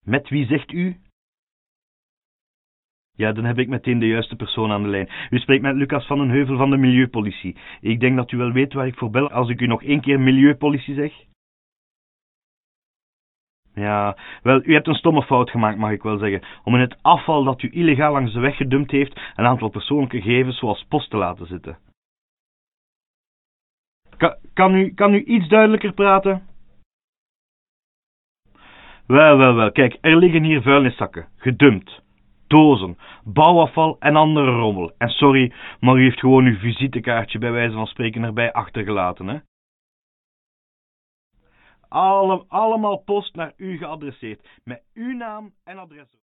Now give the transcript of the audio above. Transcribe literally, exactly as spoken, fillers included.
Met wie zegt u? Ja, dan heb ik meteen de juiste persoon aan de lijn. U spreekt met Lucas van den Heuvel van de Milieupolitie. Ik denk dat u wel weet waar ik voor bel als ik u nog één keer Milieupolitie zeg. Ja, wel, u hebt een stomme fout gemaakt, mag ik wel zeggen, om in het afval dat u illegaal langs de weg gedumpt heeft een aantal persoonlijke gegevens zoals post te laten zitten. Ka- kan u, kan u iets duidelijker praten? Wel, wel, wel, kijk, er liggen hier vuilniszakken, gedumpt, dozen, bouwafval en andere rommel. En sorry, maar u heeft gewoon uw visitekaartje bij wijze van spreken erbij achtergelaten, hè? Alle, allemaal post naar u geadresseerd, met uw naam en adres.